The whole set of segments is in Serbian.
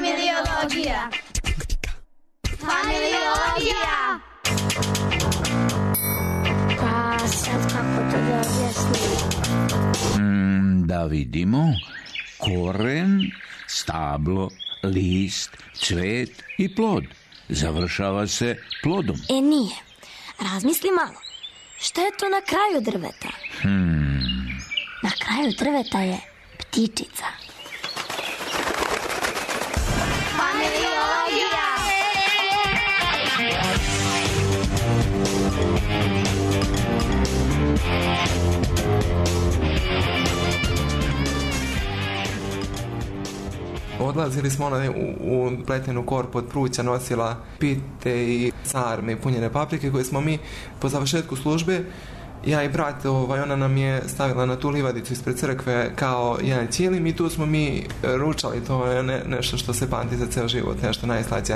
Familiologija. Familiologija. Pa sad kako to da objasnim? Da vidimo. Koren, stablo, list, cvet i plod. Završava se plodom. Nije. Razmisli malo. Šta je to na kraju drveta? Na kraju drveta je ptičica. Familiologija. Odlazili smo u pletenu korpu od pruća, nosila pite i sarme i punjene paprike koje smo mi po završetku službe, ja i brat, ona nam je stavila na tu livadicu ispred crkve kao jedan ćilim i tu smo mi ručali. To je nešto što se pamti za ceo život, nešto najslađe.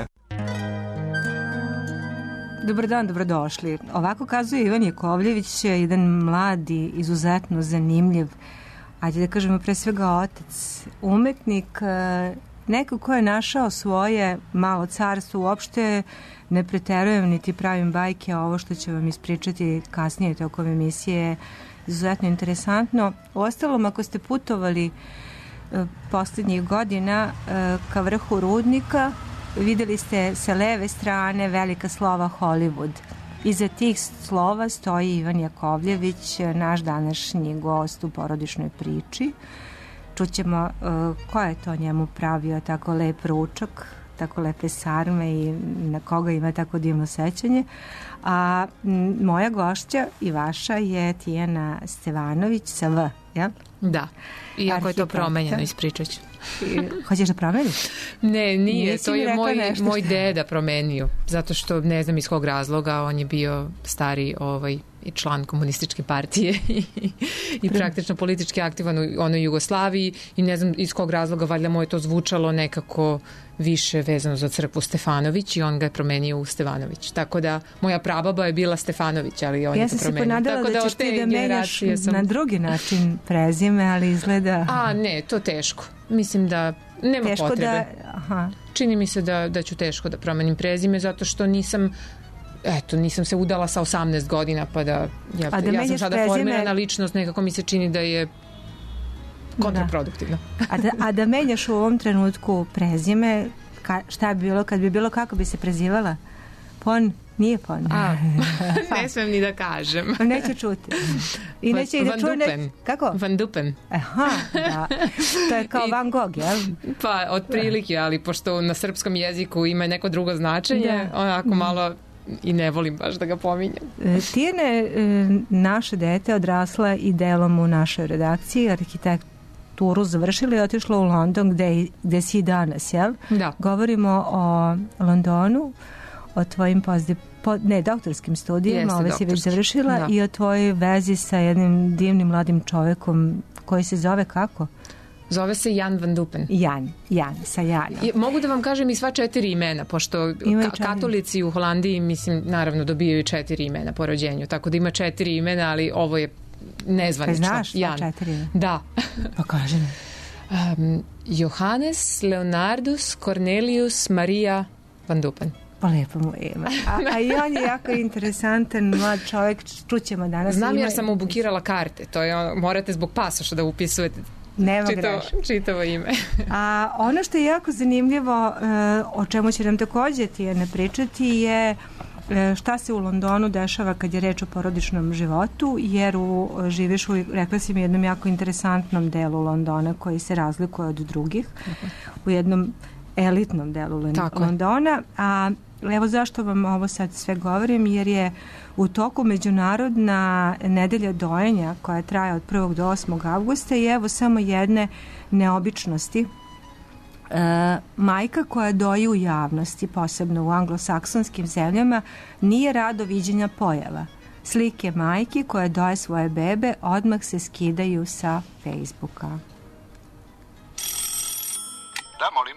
Dobar dan, dobrodošli. Ovako kazuje Ivan Jakovljević, jedan mladi, izuzetno zanimljiv, ajde da kažemo pre svega otac, umetnik, neko ko je našao svoje malo carstvo. Uopšte ne preterujem niti pravim bajke, a ovo što će vam ispričati kasnije tokom emisije izuzetno interesantno. Uostalom, ako ste putovali poslednjih godina ka vrhu Rudnika, videli ste sa leve strane velika slova Hollywood. Iza tih slova stoji Ivan Jakovljević, naš današnji gost u porodičnoj priči. Čućemo ko je to njemu pravio tako lep ručak, tako lepe sarme i na koga ima tako divno sećanje. A moja gošća i vaša je Tijana Stevanović sa V, jel? Da, iako je to promenjeno, ispričat ću. Hoćeš da promeniš? Ne, nije, to je moj deda promenio, zato što ne znam iz kog razloga, on je bio stari član komunističke partije i praktično politički aktivan u onoj Jugoslaviji i ne znam iz kog razloga, valjda mu je to zvučalo nekako više vezano za crkvu Stefanović i on ga je promenio u Stevanović. Tako da moja prababa je bila Stefanović, ali on je to promenio. Ja sam se ponadala da ćeš ti da menjaš na drugi način prezime, ali izgleda... Ne, to teško. Mislim da nema teško potrebe. Aha. Čini mi se da ću teško da promenim prezime, zato što nisam se udala sa 18 godina, pa da ja sam sada formirana ličnost, nekako mi se čini da je kontraproduktivno. A da menjaš u ovom trenutku prezime, šta bi bilo, kad bi bilo, kako bi se prezivala? Pon? Nije Pon. Ne smem ni da kažem. Neće čuti. I neće i da čuje. Kako? Van Dupen. Aha, da. To je kao Van Gogh, jel? Pa, otprilike, ali pošto na srpskom jeziku ima neko drugo značenje, onako malo i ne volim baš da ga pominjem. Tijana je naše dete, odrasla i delom u našoj redakciji, arhitekturu završila i otišla u London gde si i danas, jel? Da. Govorimo o Londonu, o tvojim doktorskim studijima, ove si već završila, i o tvojoj vezi sa jednim divnim mladim čovekom koji se zove kako? Zove se Jan van Dupen. Jan, sa Janom. Mogu da vam kažem i sva 4 imena, pošto katolici u Holandiji, mislim, naravno dobijaju 4 imena po rođenju, tako da ima 4 imena, ali ovo je nezvanično. Znaš sva 4 imena? Da. Pa kaži mi. Johannes Leonardus Cornelius Maria van Dupen. Pa lepo mu ime. A i on je jako interesantan mlad čovjek, čućemo danas. Znam jer sam mu bukirala karte, to je morate zbog pasoša da upisujete čitavo ime. A ono što je jako zanimljivo, o čemu će nam također Tijana pričati, je šta se u Londonu dešava kad je reč o porodičnom životu, jer živiš rekla si mi, jednom jako interesantnom delu Londona koji se razlikuje od drugih, u jednom elitnom delu Londona. A evo zašto vam ovo sad sve govorim, jer je u toku međunarodna nedelja dojenja koja traje od 1. do 8. avgusta i evo samo jedne neobičnosti. Majka koja doji u javnosti, posebno u anglosaksonskim zemljama, nije rado viđenja pojava. Slike majki koje doje svoje bebe odmah se skidaju sa Facebooka. Da, molim.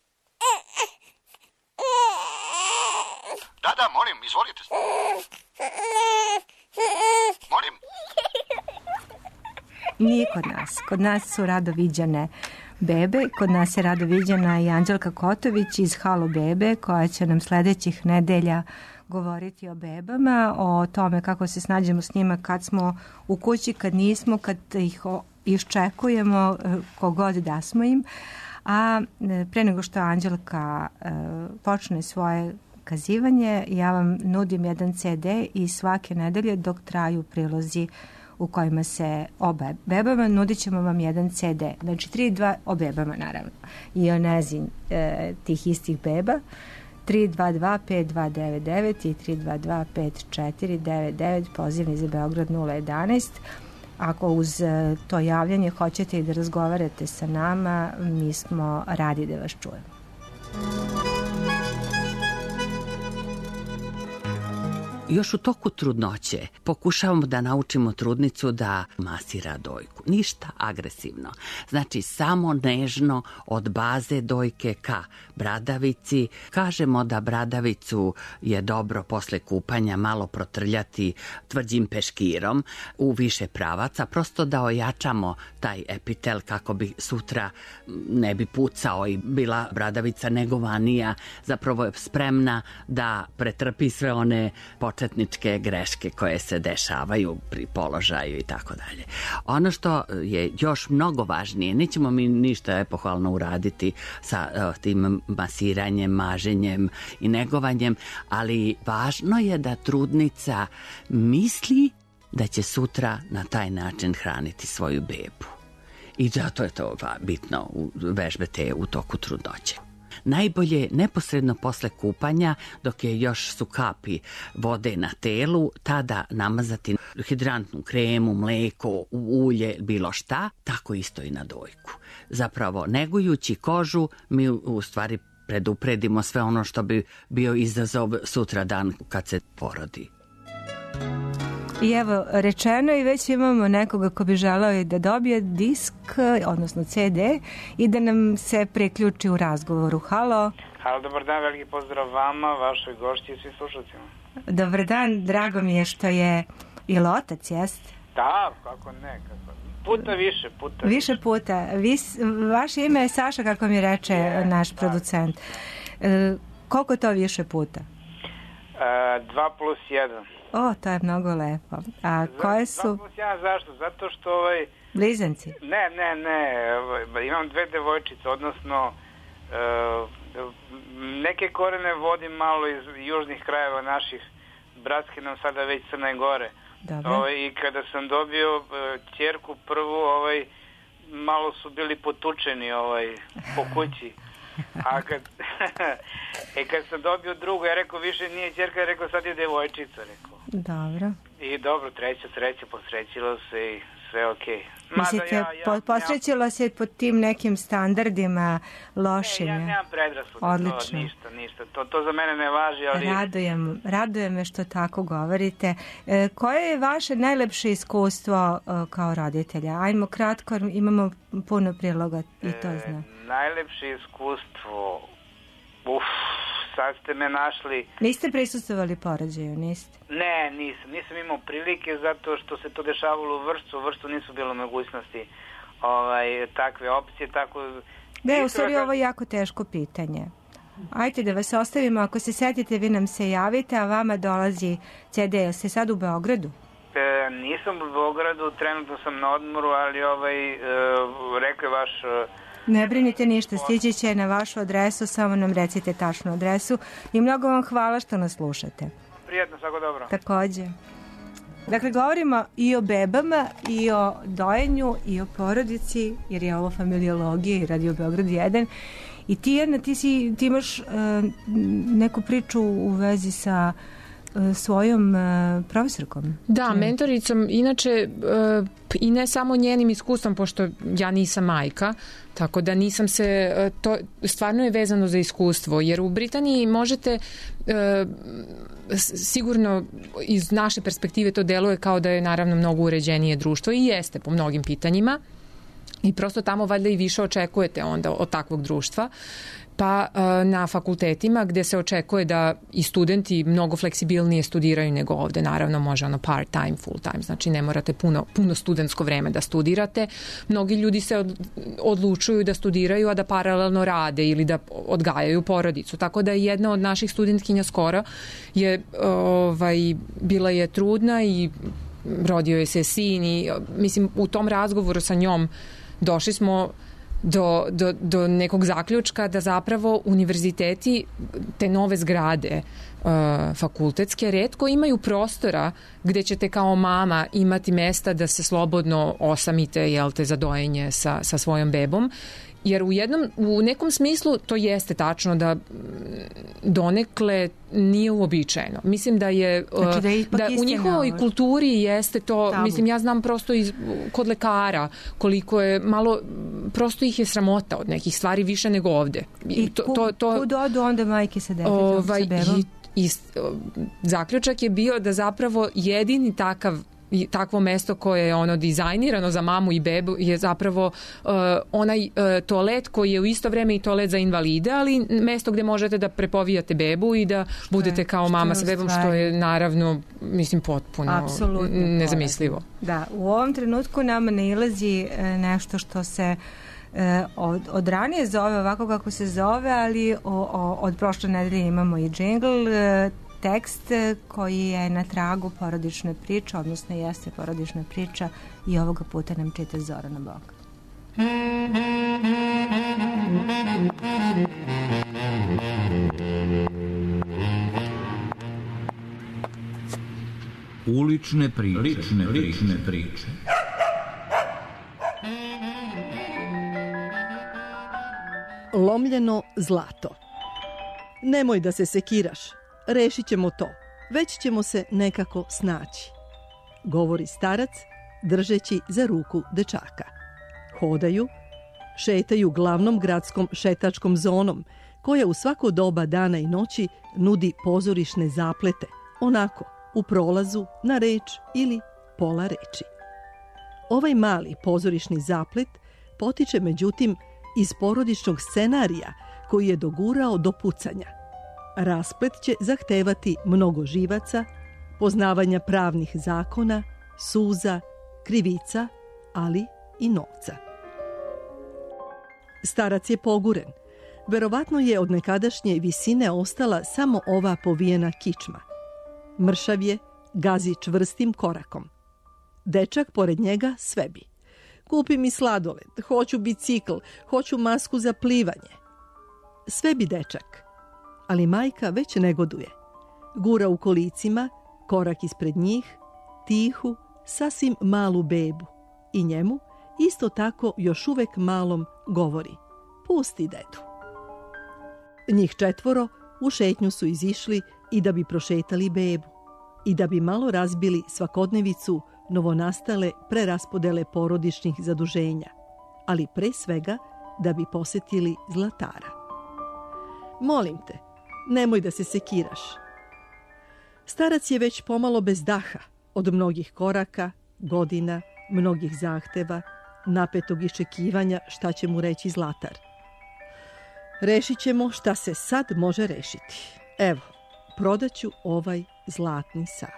Da, molim, izvolite. Molim. Nije kod nas. Kod nas su rado viđane bebe. Kod nas je rado viđena i Anđelka Kotović iz Halo bebe, koja će nam sledećih nedelja govoriti o bebama, o tome kako se snađemo s njima kad smo u kući, kad nismo, kad ih iščekujemo, kogod da smo im. A pre nego što Anđelka počne svoje kazivanje, ja vam nudim jedan CD i svake nedelje dok traju prilozi u kojima se o bebama, nudit ćemo vam jedan CD. Znači 3-2 o bebama, naravno. I o nezin tih istih beba. 322-5299 i 322-5499, pozivni za Beograd 011. Ako uz to javljanje hoćete i da razgovarate sa nama, mi smo radi da vas čujemo. Još u toku trudnoće pokušavamo da naučimo trudnicu da masira dojku. Ništa agresivno. Znači samo nežno od baze dojke ka bradavici. Kažemo da bradavicu je dobro posle kupanja malo protrljati tvrđim peškirom u više pravaca, prosto da ojačamo taj epitel kako bi sutra ne bi pucao i bila bradavica negovanija, zapravo je spremna da pretrpi sve one početničke greške koje se dešavaju pri položaju i tako dalje. Ono što je još mnogo važnije, nećemo mi ništa epohalno uraditi sa tim masiranjem, maženjem i negovanjem, ali važno je da trudnica misli da će sutra na taj način hraniti svoju bebu. I zato je to bitno vežbete u toku trudnoće. Najbolje neposredno posle kupanja, dok je još su kapi vode na telu, tada namazati hidrantnu kremu, mleko, ulje, bilo šta, tako isto i na dojku. Zapravo, negujući kožu, mi u stvari predupredimo sve ono što bi bio izazov sutra dan kad se porodi. I evo, rečeno i već imamo nekoga ko bi želeo i da dobije disk, odnosno CD, i da nam se priključi u razgovoru. Halo. Halo, dobar dan, veliki pozdrav vama, vašoj gošći i svim slušalcima. Dobar dan, drago mi je što je otac, jeste? Da, kako ne, puta više. Više puta. Vaše ime je Saša, kako mi reče naš producent. Koliko to više puta? 2+1. O, to je mnogo lepo. A koje su... 2+1 zašto? Zato što blizanci? Ne. Imam 2 devojčice, odnosno neke korene vodim malo iz južnih krajeva naših, bratske nam sada već Crne Gore. I kada sam dobio ćerku prvu, malo su bili potučeni po kući. A kad sam dobio drugu, ja rekao više nije ćerka, rekao sad je devojčica, rekao. Dobro. I dobro, treća sreća, posrećilo se i sve okej. Mislite, posrećilo se pod tim nekim standardima lošim? Ja nemam predrasude. Odlično. Ništa. To za mene ne važi, ali... Raduje me što tako govorite. Koje je vaše najlepše iskustvo kao roditelja? Ajmo kratko, imamo puno priloga i to znam. Najlepše iskustvo... sad ste me našli... Niste prisustvovali porođaju, niste? Ne, nisam imao prilike zato što se to dešavalo u Vršcu nisu bilo mogućnosti takve opcije, tako... Ne, u stvari ovo je jako teško pitanje. Ajde da vas ostavimo, ako se setite vi nam se javite, a vama dolazi CD. Ste sad u Beogradu? Nisam u Beogradu, trenutno sam na odmoru, ali rekao je vaš... Ne brinite ništa, stići će na vašu adresu, samo nam recite tačnu adresu i mnogo vam hvala što nas slušate. Prijatno, svako dobro. Takođe. Dakle, govorimo i o bebama, i o dojenju, i o porodici, jer je ovo familiologija i Radio Beograd 1. I Tijana, ti imaš neku priču u vezi sa svojom profesorkom. Da, mentoricom, inače i ne samo njenim iskustvom, pošto ja nisam majka, tako da nisam se, to stvarno je vezano za iskustvo, jer u Britaniji možete sigurno iz naše perspektive to deluje kao da je naravno mnogo uređenije društvo i jeste po mnogim pitanjima, I prosto tamo valjda i više očekujete onda od takvog društva. Pa na fakultetima gde se očekuje da i studenti mnogo fleksibilnije studiraju nego ovde. Naravno može part time, full time, znači ne morate puno studentsko vreme da studirate. Mnogi ljudi se odlučuju da studiraju, a da paralelno rade ili da odgajaju porodicu. Tako da jedna od naših studentkinja skoro je bila je trudna i rodio je se sin i mislim u tom razgovoru sa njom došli smo do nekog zaključka da zapravo univerziteti, te nove zgrade fakultetske, retko imaju prostora gde ćete kao mama imati mesta da se slobodno osamite, za dojenje sa svojom bebom. Jer u nekom smislu to jeste tačno da donekle nije uobičajeno. Mislim da je da u njihovoj kulturi jeste to, tabu. Mislim ja znam prosto kod lekara koliko je malo, prosto ih je sramota od nekih stvari više nego ovde. I kud odu onda majke sa detetom, sa bebom? I zaključak je bio da zapravo jedini takvo mesto koje je dizajnirano za mamu i bebu je zapravo onaj toalet koji je u isto vreme i toalet za invalide, ali mesto gde možete da prepovijate bebu i da budete kao mama sa bebom, što je naravno, mislim, potpuno nezamislivo. Da, u ovom trenutku nama nailazi nešto što se od ranije zove ovako kako se zove, ali od prošle nedelje imamo i džingl, tekst koji je na tragu porodične priče, odnosno jeste porodična priča i ovoga puta nam čita Zorana Bog. Ulične priče. Lomljeno zlato. Nemoj da se sekiraš. Rešit ćemo to, već ćemo se nekako snaći, govori starac držeći za ruku dečaka. Hodaju, šetaju glavnom gradskom šetačkom zonom, koja u svako doba dana i noći nudi pozorišne zaplete, onako, u prolazu, na reč ili pola reči. Ovaj mali pozorišni zaplet potiče međutim iz porodičnog scenarija koji je dogurao do pucanja. Rasplet će zahtevati mnogo živaca, poznavanja pravnih zakona, suza, krivica, ali i novca. Starac je poguren. Verovatno je od nekadašnje visine ostala samo ova povijena kičma. Mršav je, gazi čvrstim korakom. Dečak pored njega svebi. Kupi mi sladoled, hoću bicikl, hoću masku za plivanje. Svebi dečak. Ali majka već negoduje. Gura u kolicima, korak ispred njih, tihu, sasvim malu bebu. I njemu, isto tako još uvek malom, govori: pusti dedu. Njih 4 u šetnju su izišli i da bi prošetali bebu. I da bi malo razbili svakodnevicu novonastale preraspodele porodičnih zaduženja. Ali pre svega da bi posetili zlatara. Molim te, nemoj da se sekiraš. Starac je već pomalo bez daha od mnogih koraka, godina, mnogih zahteva, napetog iščekivanja šta će mu reći zlatar. Rešit ćemo šta se sad može rešiti. Evo, prodaću ovaj zlatni sat.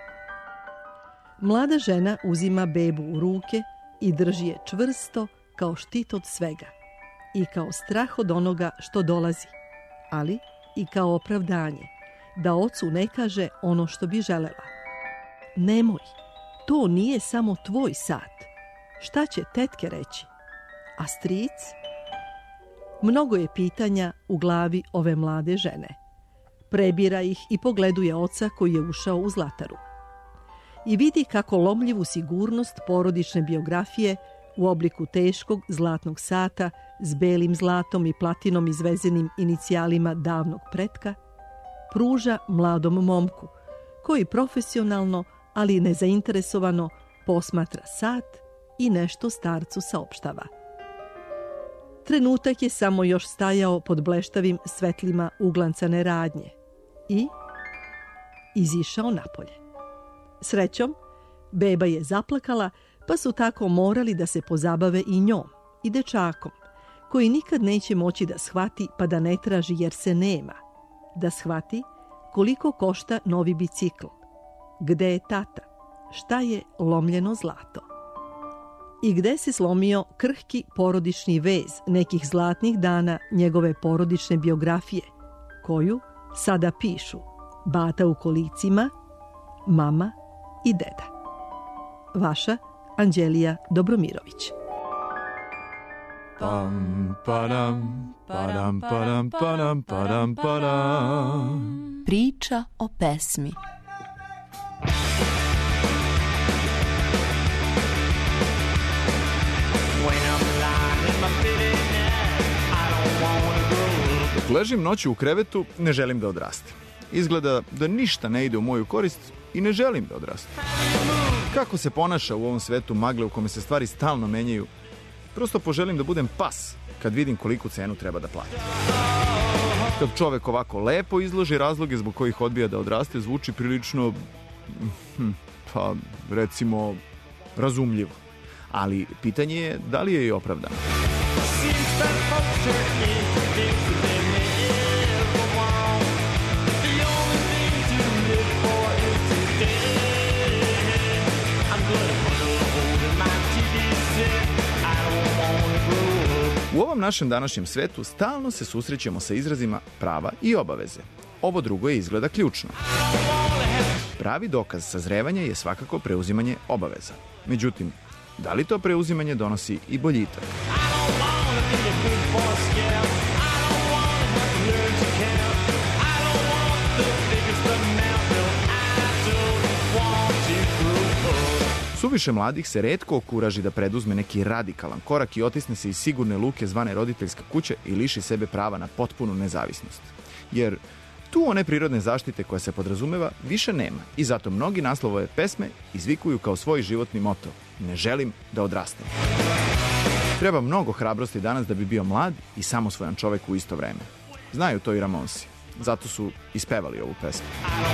Mlada žena uzima bebu u ruke i drži je čvrsto kao štit od svega i kao strah od onoga što dolazi, ali i kao opravdanje, da ocu ne kaže ono što bi želela. Nemoj, to nije samo tvoj sat. Šta će tetke reći? A stric? Mnogo je pitanja u glavi ove mlade žene. Prebira ih i pogleduje oca koji je ušao u zlataru. I vidi kako lomljivu sigurnost porodične biografije u obliku teškog zlatnog sata s belim zlatom i platinom izvezenim inicijalima davnog pretka pruža mladom momku koji profesionalno, ali nezainteresovano posmatra sat i nešto starcu saopštava. Trenutak je samo još stajao pod bleštavim svetlima uglancane radnje i izišao napolje. Srećom, beba je zaplakala, pa su tako morali da se pozabave i njom. i dečakom, koji nikad neće moći da shvati pa da ne traži jer se nema, da shvati koliko košta novi bicikl, gde je tata, šta je lomljeno zlato i gde se slomio krhki porodični vez nekih zlatnih dana njegove porodične biografije, koju sada pišu bata u kolicima, mama i deda. Vaša Anđelija Dobromirović. Pam, padam, padam, padam, padam, padam, padam. Priča o pesmi. Dok ležim noću u krevetu, ne želim da odrastem. Izgleda da ništa ne ide u moju korist i ne želim da odrastem. Kako se ponaša u ovom svetu magle u kome se stvari stalno menjaju? Prosto poželim da budem pas kad vidim koliku cenu treba da plati. Kad čovek ovako lepo izloži razloge zbog kojih odbija da odraste, zvuči prilično, pa recimo, razumljivo. Ali pitanje je da li je i opravdano. U ovom našem današnjem svetu stalno se susrećemo sa izrazima prava i obaveze. Ovo drugo je izgleda ključno. Pravi dokaz sazrevanja je svakako preuzimanje obaveza. Međutim, da li to preuzimanje donosi i boljitak? Suviše mladih se retko okuraži da preduzme neki radikalan korak i otisne se iz sigurne luke zvane roditeljska kuća i liši sebe prava na potpunu nezavisnost. Jer tu one prirodne zaštite koja se podrazumeva više nema i zato mnogi naslove pesme izvikuju kao svoj životni moto: ne želim da odrastem. Treba mnogo hrabrosti danas da bi bio mlad i samosvojan čovek u isto vreme. Znaju to i Ramonsi, zato su ispevali ovu pesmu.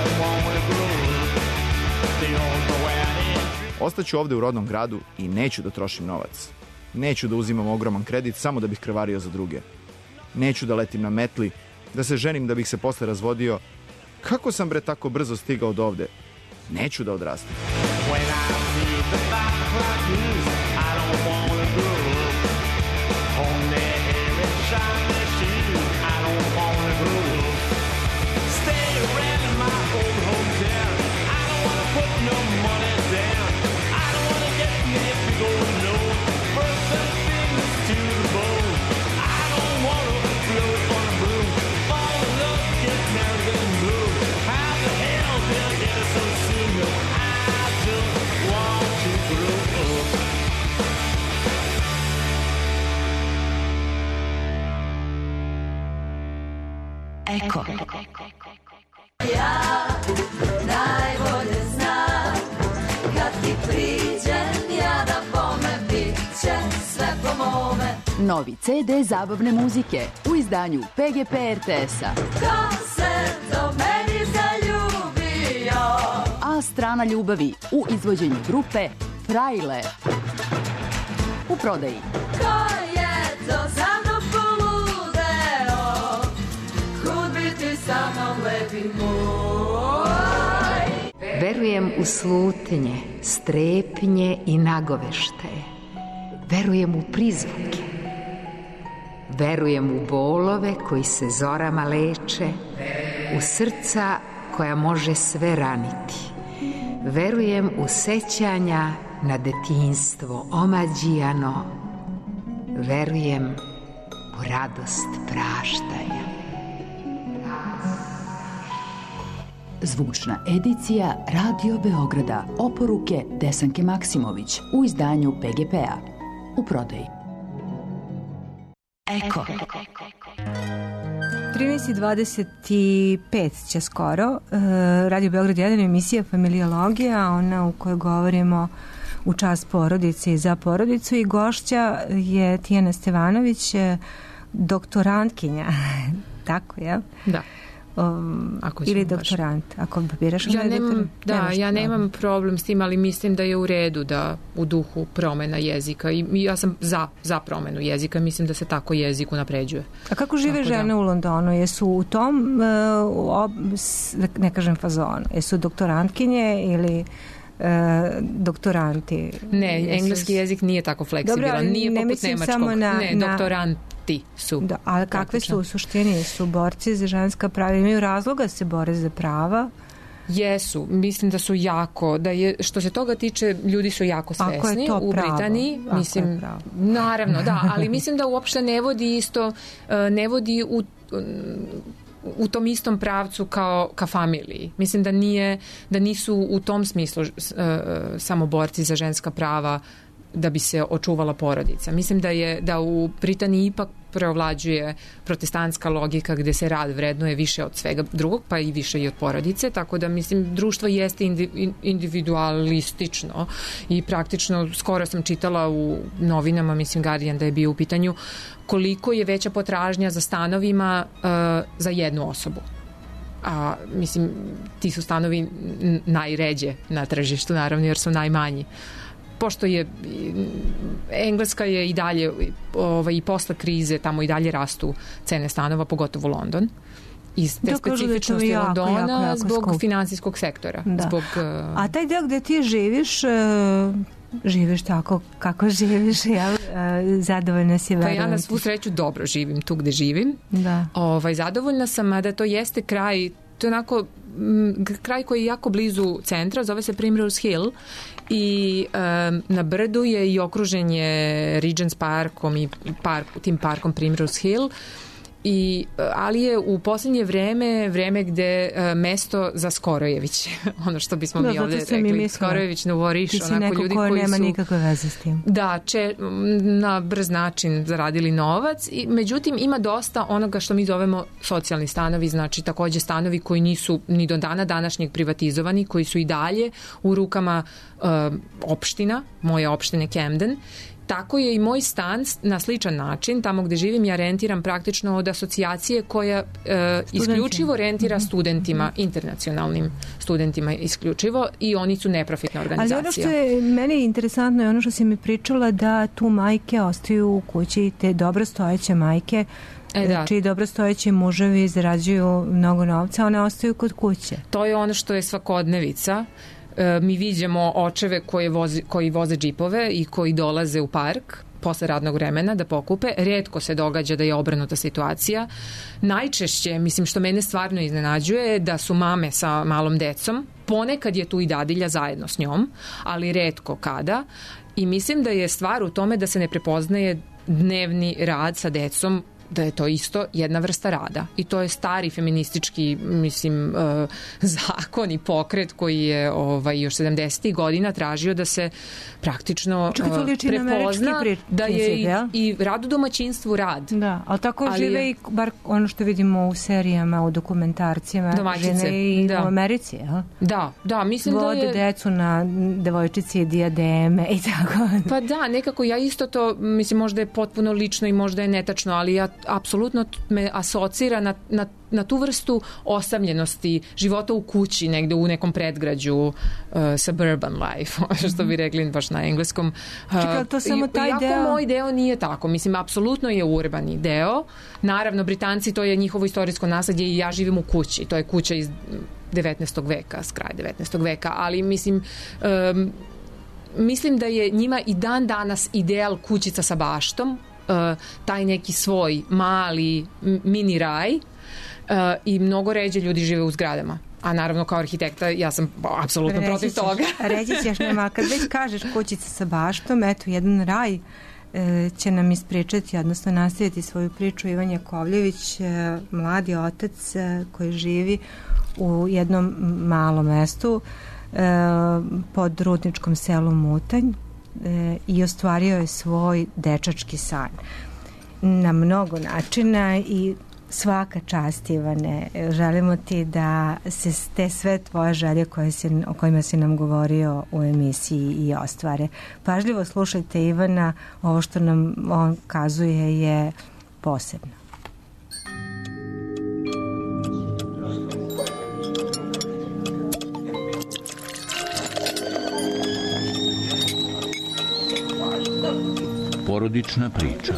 Ostaću ovde u rodnom gradu i neću da trošim novac. Neću da uzimam ogroman kredit samo da bih krvario za druge. Neću da letim na metli, da se ženim da bih se posle razvodio. Kako sam bre tako brzo stigao do ovde? Neću da odrastem. Eko. Ja najbolje znam, kad ti priđem ja da bome, bit će sve po mome. Novi CD zabavne muzike u izdanju PGP RTS-a. Ko se do meni zaljubio? A strana ljubavi u izvođenju grupe Frajle. U prodaji. Ko je to za mnom poludeo? Kud bi ti sa mnom lepi moj? Verujem u slutnje, strepnje i nagoveštaje. Verujem u prizvuke. Verujem u bolove koji se zorama leče, u srca koja može sve raniti. Verujem u sećanja na detinjstvo omađijano. Verujem u radost praštanja. Zvučna edicija Radio Beograda. Oporuke Desanke Maksimović u izdanju PGP-a. U prodaji. Eko. 13:25 će skoro. Radio Beograd 1, emisija Familiologija, ona u kojoj govorimo u čast porodice i za porodicu, i gošća je Tijana Stevanović, doktorantkinja, tako je? Da. ili doktorant. Ako biraš ja nemam problem s tim, ali mislim da je u redu da u duhu promena jezika i ja sam za promenu jezika, mislim da se tako jezik unapređuje. A kako žive žene u Londonu? Jesu u tom ne kažem fazonu, jesu doktorantkinje ili doktoranti? Ne, engleski jezik nije tako fleksibilan, nije poput nemačkog. Doktoranti su. Da, ali kakve su u suštini? Su borci za ženska prava? Imaju razloga da se bore za prava? Jesu, mislim da su jako, što se toga tiče, ljudi su jako svesni u Britaniji. Mislim, naravno, da, ali mislim da uopšte ne vodi u tom istom pravcu kao ka familiji. Mislim da nisu u tom smislu samo borci za ženska prava da bi se očuvala porodica. Mislim da u Britaniji ipak preovlađuje protestantska logika gde se rad vrednuje više od svega drugog, pa i više i od porodice, tako da mislim društvo jeste individualistično i praktično skoro sam čitala u novinama, mislim Guardian da je bio u pitanju koliko je veća potražnja za stanovima za jednu osobu. A mislim ti su stanovi najređe na tržištu naravno jer su najmanji. Pošto je Engleska je i dalje i posle krize tamo i dalje rastu cene stanova, pogotovo London. Iz te specifičnosti Londona zbog finansijskog sektora. A taj deo gde ti živiš tako kako živiš, zadovoljna si? Pa ja na svu sreću dobro živim tu gde živim. Zadovoljna sam, da to jeste kraj, to je onako kraj koji je jako blizu centra, zove se Primrose Hill i na brdu je i okruženje Regent's Parkom i tim parkom Primrose Hill ali je u posljednje vreme gde mesto za Skorojević, ono što bismo mi ovdje rekli, Skorojević Novoriš, onako ljudi koji su... nema nikakve veze s tim. Da, na brz način zaradili novac, međutim ima dosta onoga što mi zovemo socijalni stanovi, znači također stanovi koji nisu ni do dana današnjeg privatizovani, koji su i dalje u rukama opština, moje opštine Camden. Tako je i moj stan na sličan način, tamo gde živim ja rentiram praktično od asocijacije koja isključivo rentira studentima, internacionalnim studentima isključivo i oni su neprofitna organizacija. Ali ono što je meni interesantno je ono što si mi pričala da tu majke ostaju u kući, te dobrostojeće majke čiji dobrostojeći muževi zarađuju mnogo novca, one ostaju kod kuće. To je ono što je svakodnevica. Mi viđamo očeve koji voze džipove i koji dolaze u park posle radnog vremena da pokupe. Rijetko se događa da je obrnuta situacija. Najčešće, mislim što mene stvarno iznenađuje, da su mame sa malom decom. Ponekad je tu i dadilja zajedno s njom, ali rijetko kada. I mislim da je stvar u tome da se ne prepoznaje dnevni rad sa decom, da je to isto jedna vrsta rada. I to je stari feministički, mislim, zakon i pokret koji je još 70. godina tražio da se praktično prepozna da je i rad u domaćinstvu rad. Da, ali tako žive i bar ono što vidimo u serijama, u dokumentarcima, žene i u Americi, jel? Da, mislim da je... Vode decu na devojčici i dijademe i tako. Pa da, nekako ja isto to, mislim, možda je potpuno lično i možda je netačno, ali ja apsolutno me asocira na tu vrstu osamljenosti života u kući, negde u nekom predgrađu, suburban life, što bi rekli baš na engleskom. Čekaj, to samo taj deo? Iako moj deo nije tako. Mislim, apsolutno je urbani deo. Naravno, Britanci, to je njihovo istorijsko nasledje i ja živim u kući. To je kuća iz 19. veka, s kraja 19. veka, ali mislim da je njima i dan danas ideal kućica sa baštom, taj neki svoj mali mini raj i mnogo ređe ljudi žive u zgradama. A naravno kao arhitekta ja sam apsolutno protiv toga. Reći ćeš nema, kad već kažeš kućica sa baštom, eto jedan raj će nam ispričati, odnosno nastaviti svoju priču Ivan Jakovljević, mladi otac koji živi u jednom malom mestu pod rudničkom selu Mutanj i ostvario je svoj dečački san na mnogo načina i svaka čast, Ivane. Želimo ti da se te sve tvoje želje o kojima si nam govorio u emisiji i ostvare. Pažljivo slušajte Ivana, ovo što nam on kazuje je posebno. Porodična priča.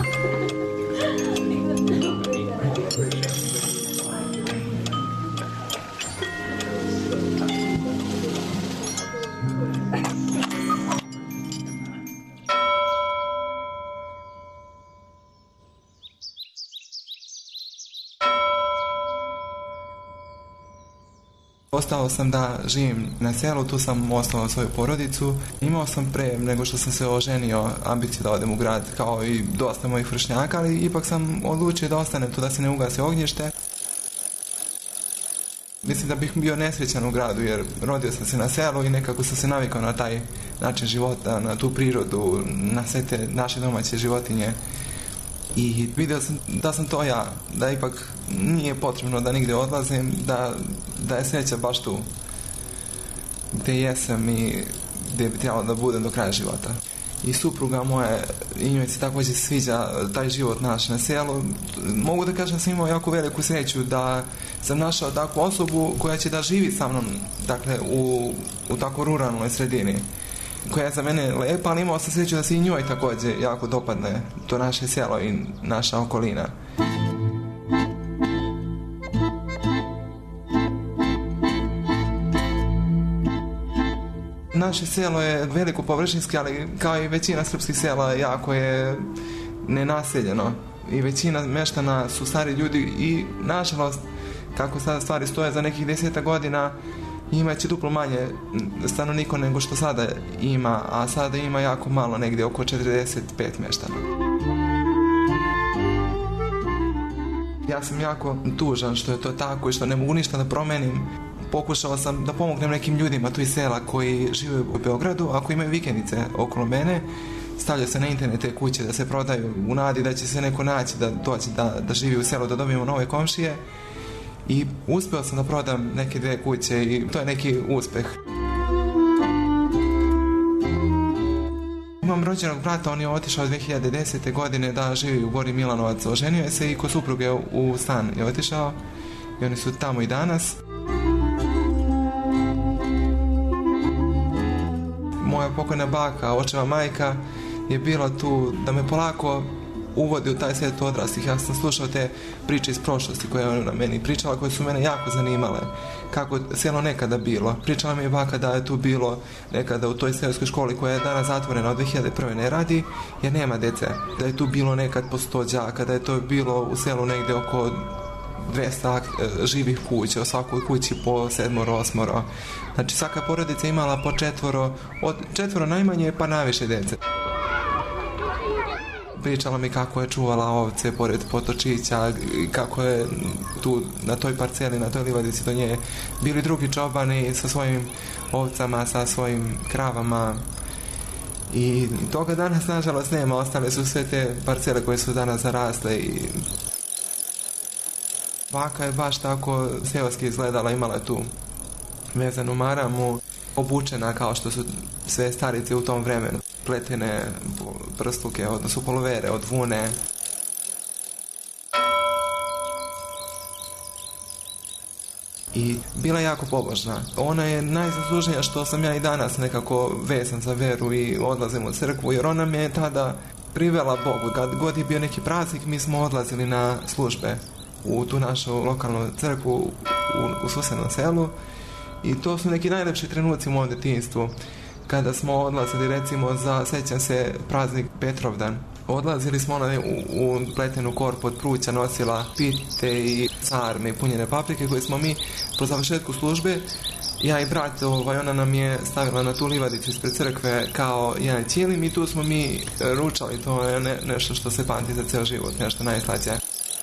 Ostao sam da živim na selu, tu sam osnovao svoju porodicu. Imao sam pre nego što sam se oženio ambiciju da odem u grad kao i dosta mojih vršnjaka, ali ipak sam odlučio da ostanem tu, da se ne ugase ognjište. Mislim da bih bio nesrećan u gradu jer rodio sam se na selu i nekako sam se navikao na taj način života, na tu prirodu, na sve te naše domaće životinje. I vidio sam da sam to ja, da ipak nije potrebno da nigde odlazim, da je sreća baš tu gde jesam i gde bi trebalo da budem do kraja života. I supruga moja, i njoj se također sviđa taj život naš na selu. Mogu da kažem da sam imao jako veliku sreću da sam našao takvu osobu koja će da živi sa mnom, dakle, u tako ruralnoj sredini, koja je za mene lepa, ali imao sam sreću da se i njoj također jako dopadne to naše selo i naša okolina. Naše selo je veliko površinski, ali kao i većina srpskih sela jako je nenaseljeno i većina meštana su stari ljudi i nažalost, kako sada stvari stoje, za nekih 10 godina imaće duplo manje stanovnika nego što sada ima, a sada ima jako malo, negdje oko 45 meštana. Ja sam jako tužan što je to tako i što ne mogu ništa da promenim. Pokušao sam da pomognem nekim ljudima tu iz sela koji žive u Beogradu, ako imaju vikendice okolo mene, stavljaju se na internet te kuće da se prodaju u nadi da će se neko naći da dođe da živi u selu, da dobijemo nove komšije. I uspeo sam da prodam neke 2 kuće i to je neki uspeh. Imam rođenog brata, on je otišao 2010. godine da živi u Gori Milanovac, oženio je se i kod supruge u stan je otišao i oni su tamo i danas. Moja pokojna baka, očeva majka je bila tu da me polako uvodi u taj svijet odraslih. Ja sam slušao te priče iz prošlosti koje je ona meni pričala, koje su mene jako zanimale. Kako selo nekada bilo. Pričala mi je baka da je tu bilo nekada u toj seoskoj školi koja je danas zatvorena od 2001. ne radi jer nema dece. Da je tu bilo nekad po 100 đaka, da je to bilo u selu negdje oko 200 živih kuća, u svakoj kući po 7-8. Znači svaka porodica imala po 4, od 4 najmanje pa najviše dece. Pričala mi kako je čuvala ovce pored potočića, kako je tu na toj parceli, na toj livadici do nje bili drugi čobani sa svojim ovcama, sa svojim kravama. I toga danas nažalost nema, ostale su sve te parcele koje su danas zarasle i baka je baš tako seoski izgledala, imala je tu vezanu maramu, obučena kao što su sve starice u tom vremenu. Pletene prstuke, odnosno polovere od vune. I bila je jako pobožna. Ona je najzaslužnija što sam ja i danas nekako vezan za veru i odlazim u crkvu, jer ona me je tada privela Bogu. Kad god je bio neki praznik, mi smo odlazili na službe u tu našu lokalnu crkvu u susednom selu i to su neki najlepši trenuci u mom detinjstvu. Kada smo odlazili, recimo, sećam se, praznik Petrovdan. Odlazili smo u pletenu korpu od pruća, nosila pite i sarme i punjene paprike koje smo mi po završetku službe, ja i brat, ona nam je stavila na tu livadicu ispred crkve kao jedan ćilim i tu smo mi ručali. To je nešto što se pamti za ceo život, nešto najslađe.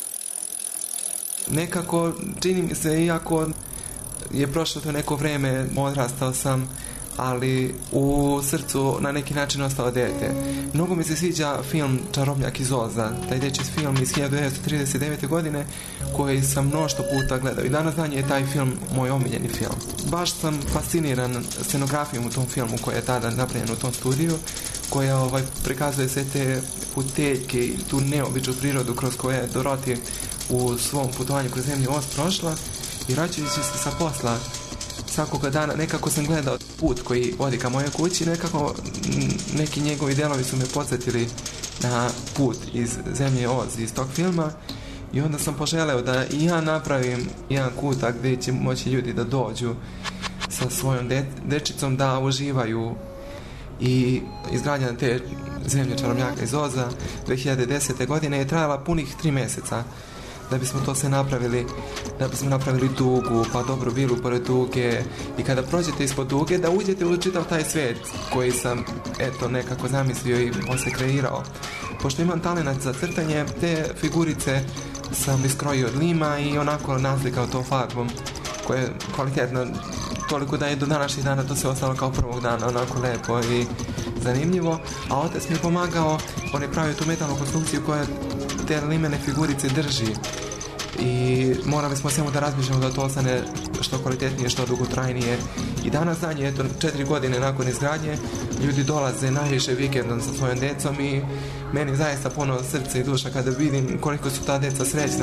Nekako, čini mi se, iako je prošlo to neko vreme, odrastao sam, ali u srcu na neki način ostao dete. Mnogo mi se sviđa film Čarobnjak iz Oza, taj dečji film iz 1939. godine koji sam mnoštvo puta gledao i danas dan je taj film moj omiljeni film. Baš sam fasciniran scenografijom u tom filmu koja je tada napravljena u tom studiju, koja prikazuje sve te puteljke i tu neobičnu prirodu kroz koje je Doroti u svom putovanju kroz zemlju Oz prošla i vraćajući se sa posla svakoga dana, nekako sam gledao put koji vodi ka mojoj kući, nekako neki njegovi delovi su me podsjetili na put iz zemlje Oz, iz tog filma, i onda sam poželeo da i ja napravim jedan kutak gdje će moći ljudi da dođu sa svojom dečicom da uživaju. I izgradnja te zemlje čarobnjaka iz Oza 2010. godine je trajala punih 3 mjeseca da bismo to sve napravili, da bismo napravili Dugu, pa dobru vilu pored Duge, i kada prođete ispod Duge da uđete u čitav taj svijet koji sam nekako zamislio i poslije kreirao. Pošto imam talent za crtanje, te figurice sam iskrojio od lima i onako naslikao to farbom koja je kvalitetna toliko da je do današnjih dana to se ostalo kao prvog dana, onako lepo i zanimljivo, a otac mi je pomagao, on je pravio tu metalnu konstrukciju koja te limene figurice drži i morali smo samo da razmišljamo da to ostane što kvalitetnije, što dugotrajnije. I danas dan je, 4 godine nakon izgradnje, ljudi dolaze najviše vikendom sa svojom decom i meni zaista puno srce i duša kada vidim koliko su ta deca srećna.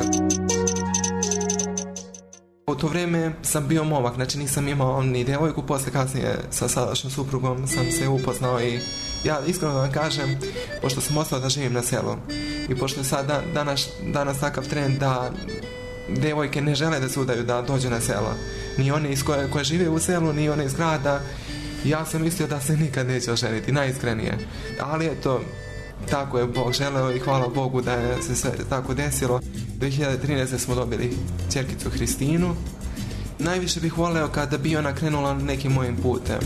U to vrijeme sam bio momak, znači nisam imao ni djevojku, poslije kasnije sa sadašnjom suprugom sam se upoznao i ja iskreno vam kažem, pošto sam ostao da živim na selu i pošto je sad danas takav trend da djevojke ne žele da se udaju, da dođu na selo, ni one koje žive u selu, ni one iz grada, ja sam mislio da se nikad neće oženiti, najiskrenije, ali eto, tako je Bog želeo i hvala Bogu da je se sve tako desilo. 2013. smo dobili ćerkicu Hristinu. Najviše bih voleo kada bi ona krenula nekim mojim putem.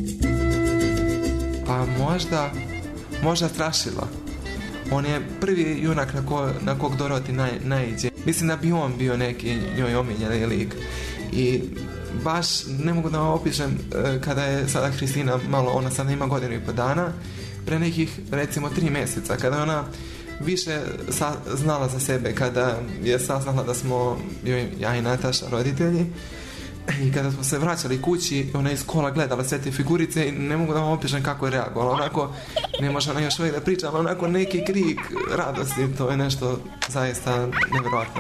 Pa možda Strašilo. On je prvi junak na kog Doroti naiđe. Mislim da bi on bio neki njoj omiljeni lik. I baš ne mogu da vam opišem kada je sada Hristina malo, ona sada ima 1.5 godina, pre nekih recimo 3 mjeseca, kada ona više znala za sebe, kada je saznala da smo ja i Nataša roditelji, i kada smo se vraćali kući, ona je iz kola gledala sve te figurice i ne mogu da vam opišem kako je reagovala, onako, ne može ona još uvijek da priča, ali onako neki krik radosti, to je nešto zaista nevjerojatno.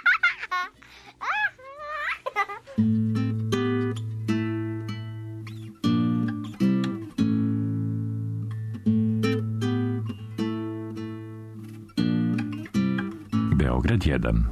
Beograd 1.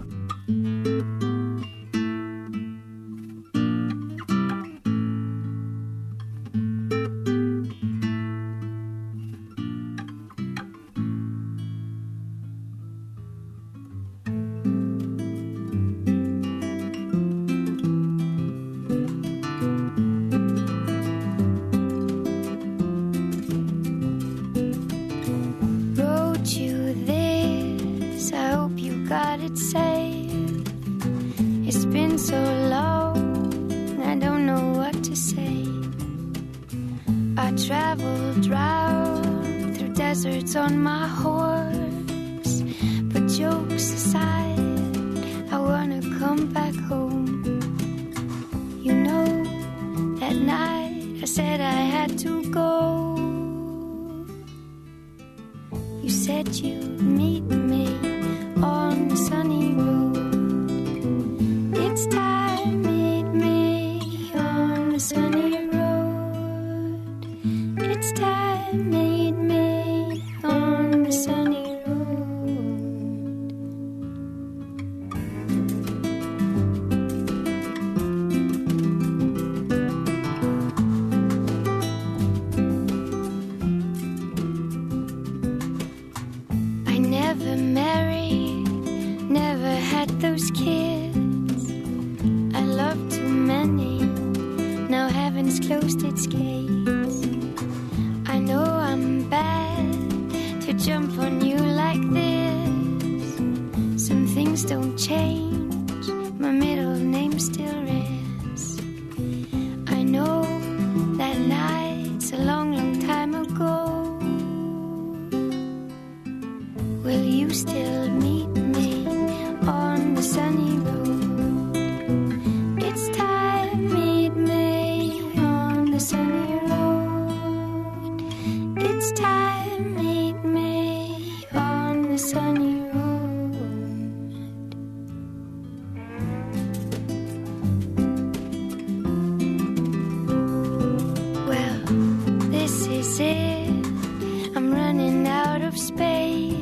I'm running out of space.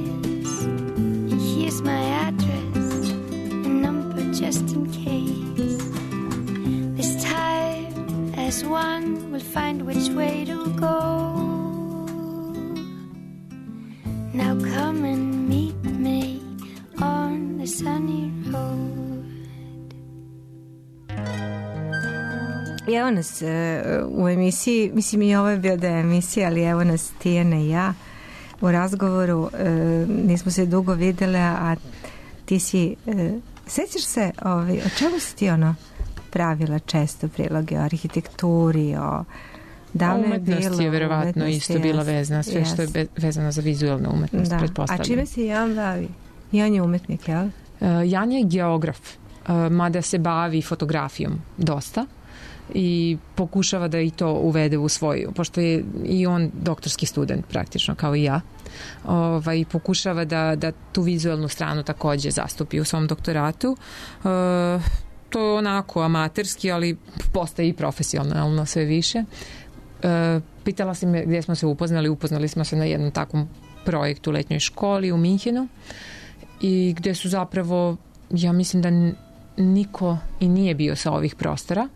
just in case. This time, as one, we'll find which way to go. Now come and meet me on the sunny road. I evo nas u emisiji, mislim i ovo je bio da je emisija, ali evo nas Tijana i ja u razgovoru, nismo se dugo videle, a ti si, sećaš se, o čemu si ti pravila često priloge o arhitekturi, o umetnost je verovatno isto bila vezana, sve što je vezano za vizualnu umetnost, pretpostavljam. A čime se Jan bavi? Jan je umetnik, jel? Jan je geograf, mada se bavi fotografijom dosta i pokušava da i to uvede u svoju, pošto je i on doktorski student praktično kao i ja, pokušava da tu vizualnu stranu takođe zastupi u svom doktoratu. To je onako amaterski, ali postaje i profesionalno sve više. Pitala si me gdje smo se upoznali smo se na jednom takvom projektu u letnjoj školi u Minhenu i gdje su zapravo, ja mislim da niko i nije bio sa ovih prostora.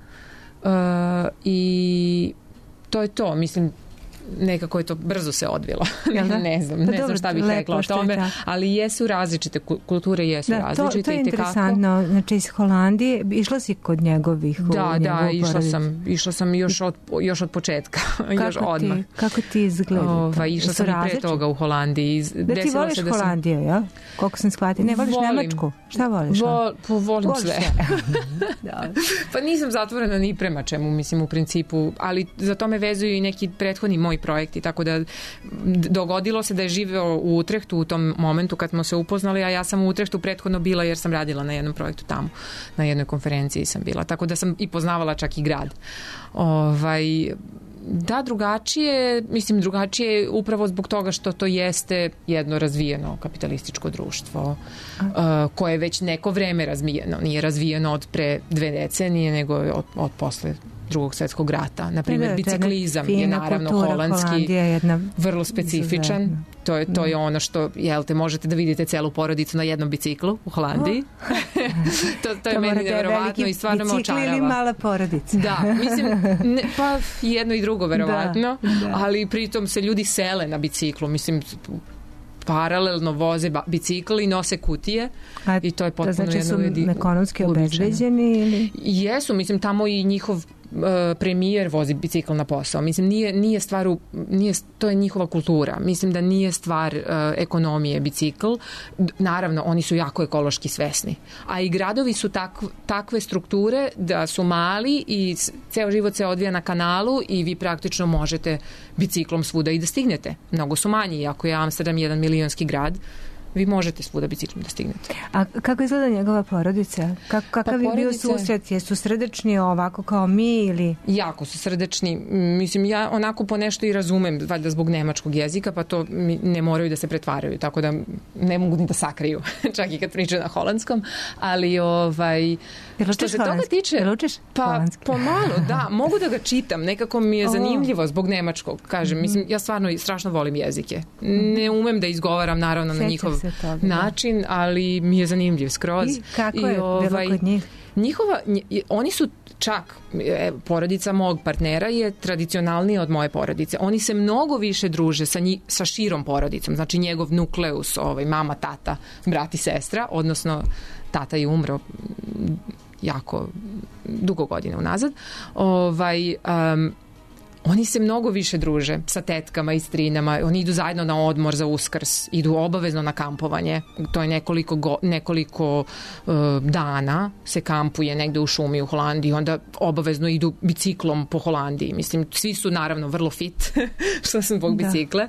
I to je to, mislim, nekako je to brzo se odvilo. Ne znam šta bih rekla o tome, ali jesu različite, kulture jesu različite. To je interesantno, znači iz Holandije, išla si kod njegovih? Da, išla sam još od početka, još odmah. Kako ti izgleda? Išla sam i pre toga u Holandiji. Da ti voliš Holandiju, ja? Koliko sam shvatila, ne voliš Nemačku? Šta voliš? Volim sve. Pa nisam zatvorena ni prema čemu, mislim, u principu, ali za to me vezuju i neki prethodni moji projekti, tako da dogodilo se da je živeo u Utrehtu u tom momentu kad smo se upoznali, a ja sam u Utrehtu prethodno bila jer sam radila na jednom projektu tamo, na jednoj konferenciji sam bila, tako da sam i poznavala čak i grad. Da, drugačije upravo zbog toga što to jeste jedno razvijeno kapitalističko društvo koje je već neko vreme razvijeno, nije razvijeno od pre 2 decenije, nego od posle Drugog svjetskog rata. Naprimjer, biciklizam je naravno holandski, vrlo specifičan. To je ono što, možete da vidite celu porodicu na jednom biciklu u Holandiji. To je meni neverovatno i stvarno me očarava. Bicikl ili mala porodica? Da, mislim, pa jedno i drugo verovatno, ali pritom se ljudi sele na biciklu, mislim, paralelno voze bicikl i nose kutije i to je potpuno jedno uobičajeno. Znači su ekonomski obezbeđeni ili? Jesu, mislim, tamo i njihov premijer vozi bicikl na posao. Mislim, to je njihova kultura. Mislim da nije stvar ekonomije bicikl. Naravno, oni su jako ekološki svesni. A i gradovi su takve strukture da su mali i ceo život se odvija na kanalu i vi praktično možete biciklom svuda i da stignete. Mnogo su manji. Iako je Amsterdam 1 milionski grad, vi možete svuda biciklom da stignete. A kako izgleda njegova porodica? Kakav je bio susret? Jesu srdečni ovako kao mi ili? Jako su srdečni. Mislim, ja onako po nešto i razumem, valjda zbog nemačkog jezika, pa to ne moraju da se pretvaraju, tako da ne mogu ni da sakriju, čak i kad pričaju na holandskom, ali što se toga tiče, pa pomalo, da, mogu da ga čitam, nekako mi je zanimljivo zbog nemačkog, kažem, mislim, ja stvarno strašno volim jezike. Ne umem da izgovaram, naravno, na njihov način, ali mi je zanimljiv skroz. I kako je bilo kod njih? Oni su čak, porodica mog partnera je tradicionalnija od moje porodice. Oni se mnogo više druže sa širom porodicom, znači njegov nukleus, mama, tata, brat i sestra, odnosno tata je umro jako dugo godina unazad. Oni se mnogo više druže sa tetkama i strinama, oni idu zajedno na odmor za Uskrs, idu obavezno na kampovanje, to je nekoliko dana se kampuje negde u šumi u Holandiji, onda obavezno idu biciklom po Holandiji, mislim, svi su naravno vrlo fit, što sam zbog bicikle,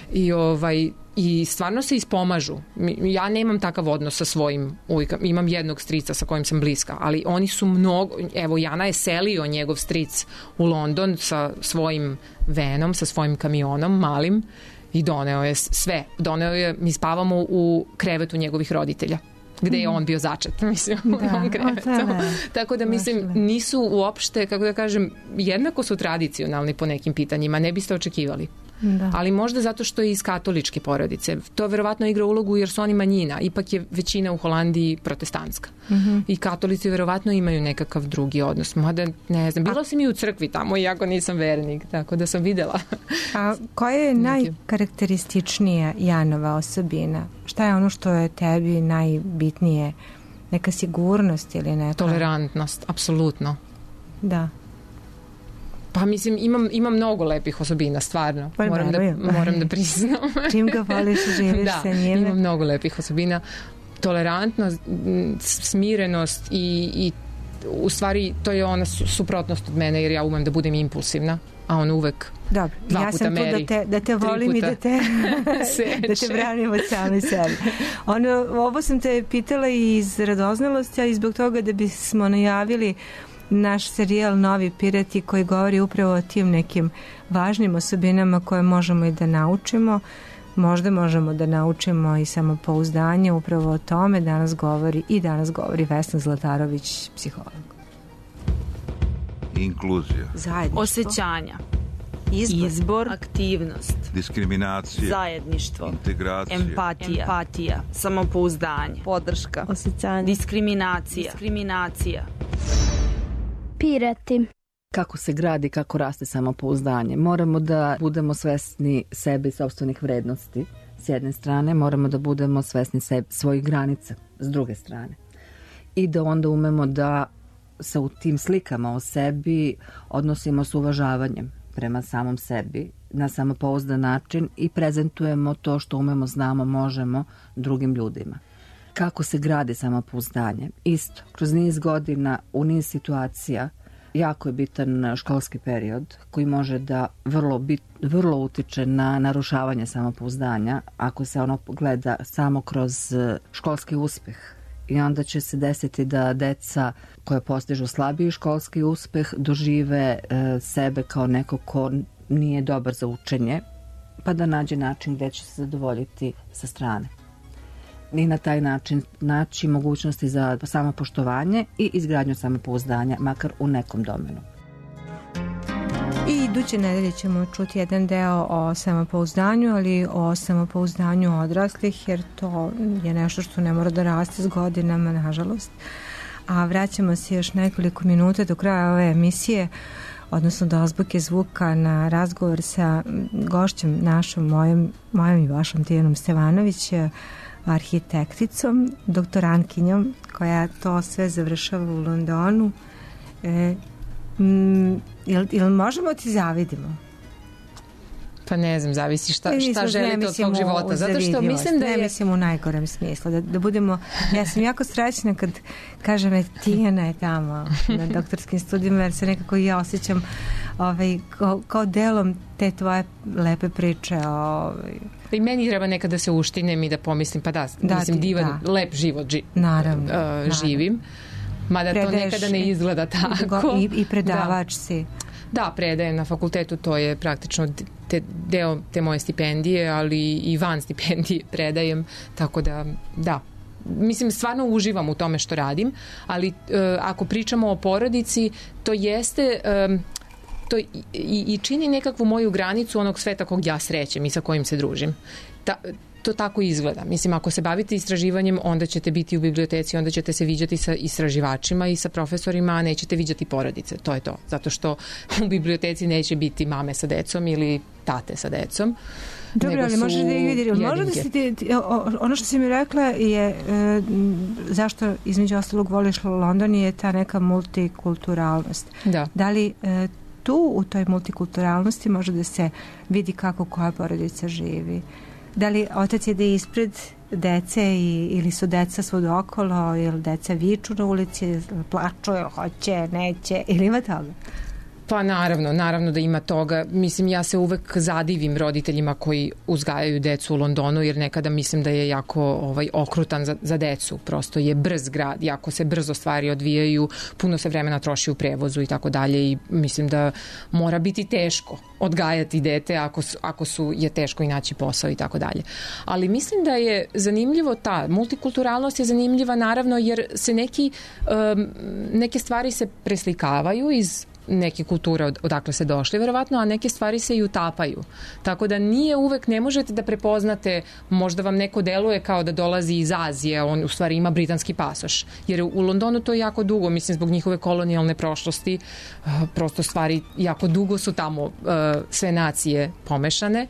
i stvarno se ispomažu. Ja nemam takav odnos sa svojim ujkama. Imam jednog strica sa kojim sam bliska, ali oni su mnogo... Evo, Jana je selio njegov stric u London sa svojim venom, sa svojim kamionom malim i doneo je sve. Mi spavamo u krevetu njegovih roditelja, gde je on bio začet, mislim, u ovom krevetu. Tako da, mislim, nisu uopšte, kako da kažem, jednako su tradicionalni po nekim pitanjima, ne biste očekivali. Da. Ali možda zato što je iz katoličke porodice. To verovatno igra ulogu jer su oni manjina. Ipak je većina u Holandiji protestantska. I katolici verovatno imaju nekakav drugi odnos. Mada, ne znam, bila sam i u crkvi tamo, iako nisam vernik, tako da sam videla. A koja je najkarakterističnija Janova osobina? Šta je ono što je tebi najbitnije? Neka sigurnost ili neka... Tolerantnost, apsolutno. Da. Pa mislim, imam mnogo lepih osobina, stvarno. Moram da priznam. Čim ga voliš, živiš sa njime. Imam mnogo lepih osobina. Tolerantnost, smirenost i u stvari to je ona suprotnost od mene, jer ja umem da budem impulsivna, a on uvek dva puta meri. Ja sam tu da te volim i da te branim od same sebe. Ovo sam te pitala i iz radoznalosti, a i zbog toga da bismo najavili naš serijal Novi pirati koji govori upravo o tim nekim važnim osobinama koje možemo i da naučimo. Možda možemo da naučimo i samopouzdanje, upravo o tome danas govori Vesna Zlatarović, psiholog. Inkluzija. Zajedništvo. Osjećanja. Izbor. Aktivnost. Diskriminacija. Zajedništvo. Integracija. Empatija. Samopouzdanje. Podrška. Osjećanje. Diskriminacija. Pirati. Kako se gradi, kako raste samopouzdanje. Moramo da budemo svesni sebe i sopstvenih vrednosti s jedne strane, moramo da budemo svesni svojih granica s druge strane. I da onda umemo da se u tim slikama o sebi odnosimo s uvažavanjem prema samom sebi na samopouzdan način i prezentujemo to što umemo, znamo, možemo drugim ljudima. Kako se gradi samopouzdanje? Isto, kroz niz godina, u niz situacija, jako je bitan školski period koji može da vrlo utiče na narušavanje samopouzdanja ako se ono gleda samo kroz školski uspeh. I onda će se desiti da deca koja postižu slabiji školski uspeh dožive sebe kao neko ko nije dobar za učenje, pa da nađe način gde će se zadovoljiti sa strane. I na taj način naći mogućnosti za samopoštovanje i izgradnju samopouzdanja, makar u nekom domenu. I iduće nedelje ćemo čuti jedan deo o samopouzdanju, ali o samopouzdanju odraslih, jer to je nešto što ne mora da raste s godinama, nažalost. A vraćamo se još nekoliko minuta do kraja ove emisije, odnosno do Azbuke zvuka, na razgovor sa gošćem našom, mojom i vašom Tijanom Stevanović, arhitekticom, doktorantkinjom, koja to sve završava u Londonu. Jel možemo ti zavidimo? Pa ne znam, zavisi šta želite od svog života. Zato što mislim da je... Ne mislim u najgorem smislu. Da budemo... Ja sam jako srećna kad kažem Tijana je tamo na doktorskim studijima, jer se nekako ja osjećam kao delom te tvoje lepe priče. I meni treba nekad da se uštinem i da pomislim, pa mislim, divan, lep život živim. Mada to nekada ne izgleda tako. I predavač si. Da, predajem na fakultetu, to je praktično deo te moje stipendije, ali i van stipendije predajem, tako da. Mislim, stvarno uživam u tome što radim, ali ako pričamo o porodici, to jeste... to i čini nekakvu moju granicu onog sveta kog ja srećem i sa kojim se družim. To tako izgleda. Mislim, ako se bavite istraživanjem, onda ćete biti u biblioteci, onda ćete se viđati sa istraživačima i sa profesorima, a nećete viđati porodice. To je to. Zato što u biblioteci neće biti mame sa decom ili tate sa decom. Dobro, ali možeš da ih vidi. Ono što si mi rekla je zašto između ostalog voliš London je ta neka multikulturalnost. Da li tu u toj multikulturalnosti može da se vidi kako koja porodica živi? Da li otac ide ispred dece ili su deca svud okolo, ili deca viču na ulici, plaču, ili hoće, neće, ili ima toga? Pa naravno da ima toga. Mislim, ja se uvek zadivim roditeljima koji uzgajaju decu u Londonu, jer nekada mislim da je jako okrutan za decu. Prosto je brz grad, jako se brzo stvari odvijaju, puno se vremena troši u prevozu i tako dalje i mislim da mora biti teško odgajati dete ako je teško i naći posao i tako dalje. Ali mislim da je zanimljivo ta multikulturalnost je zanimljiva naravno jer se neke stvari se preslikavaju iz neke kulture odakle se došli verovatno, a neke stvari se i utapaju. Tako da nije uvek, ne možete da prepoznate, možda vam neko deluje kao da dolazi iz Azije, on u stvari ima britanski pasoš. Jer u Londonu to je jako dugo, mislim zbog njihove kolonijalne prošlosti, prosto stvari jako dugo su tamo sve nacije pomešane.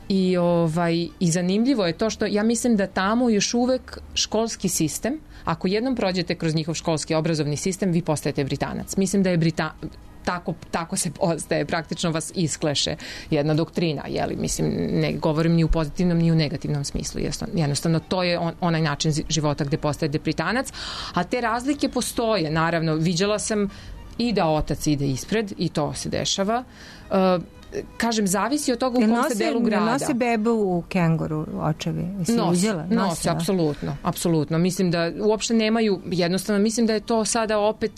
I zanimljivo je to što ja mislim da tamo još uvek školski sistem, ako jednom prođete kroz njihov školski obrazovni sistem, vi postajete Britanac. Mislim da je tako se postaje, praktično vas iskleše jedna doktrina, jeli, mislim, ne govorim ni u pozitivnom ni u negativnom smislu, jednostavno to je onaj način života gde postajete Britanac, a te razlike postoje, naravno, viđala sam i da otac ide ispred i to se dešava. Kažem, zavisi od toga u kom se delu grada. Nosi bebu u kenguru očevi? Nosi, apsolutno. Mislim da uopšte nemaju, jednostavno, mislim da je to sada opet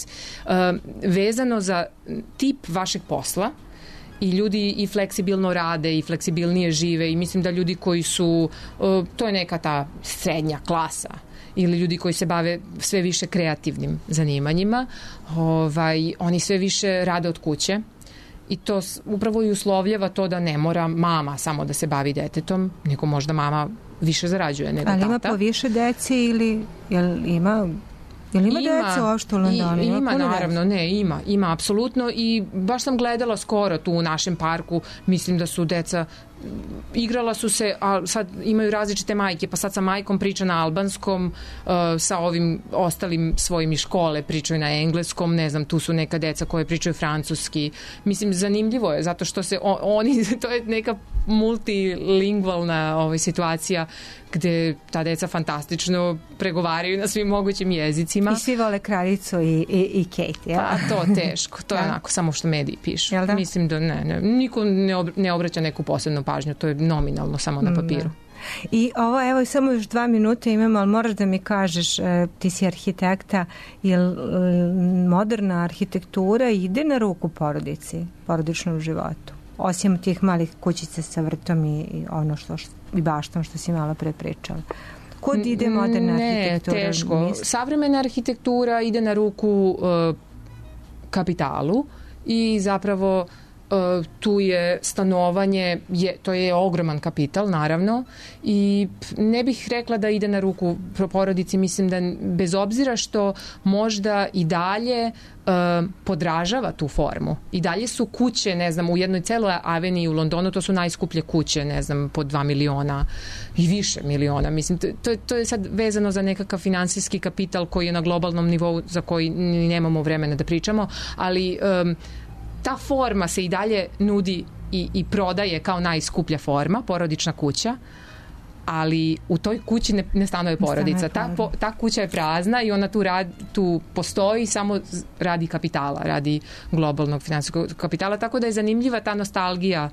vezano za tip vašeg posla i ljudi i fleksibilno rade i fleksibilnije žive i mislim da ljudi koji su, to je neka ta srednja klasa ili ljudi koji se bave sve više kreativnim zanimanjima, oni sve više rade od kuće. I to upravo i uslovljava to da ne mora mama samo da se bavi detetom, nego možda mama više zarađuje nego tata. Ali ima po više deci ili ima dece uopšte u Londonu? Ima naravno, ima apsolutno i baš sam gledala skoro tu u našem parku, mislim da su deca igrala su se, a sad imaju različite majke, pa sad sa majkom priča na albanskom, sa ovim ostalim svojim iz škole pričaju na engleskom, ne znam, tu su neka deca koje pričaju francuski. Mislim, zanimljivo je, zato što se to je neka multilingvalna situacija gde ta deca fantastično pregovaraju na svim mogućim jezicima. I svi vole kraljicu i Kate, ja? Pa to teško, to je onako samo što mediji pišu. Mislim da niko ne obraća neku posebnu pažnju, to je nominalno samo na papiru. I ovo, evo, samo još 2 minute imamo, ali moraš da mi kažeš, ti si arhitekta, jel moderna arhitektura ide na ruku porodici, porodičnom životu? Osim tih malih kućica sa vrtom i ono i baštom što si malo pre pričala. Kud ide moderna arhitektura? Ne, teško. Savremena arhitektura ide na ruku kapitalu i zapravo tu je stanovanje, to je ogroman kapital, naravno, i ne bih rekla da ide na ruku porodici, mislim da bez obzira što možda i dalje podražava tu formu. I dalje su kuće, ne znam, u jednoj celoj aveniji u Londonu, to su najskuplje kuće, ne znam, po 2 miliona i više miliona. Mislim, to je sad vezano za nekakav finansijski kapital koji je na globalnom nivou, za koji nemamo vremena da pričamo, ali ta forma se i dalje nudi i prodaje kao najskuplja forma, porodična kuća, ali u toj kući ne stanuje porodica. Ta kuća je prazna i ona tu postoji samo radi kapitala, radi globalnog finansijskog kapitala, tako da je zanimljiva ta nostalgija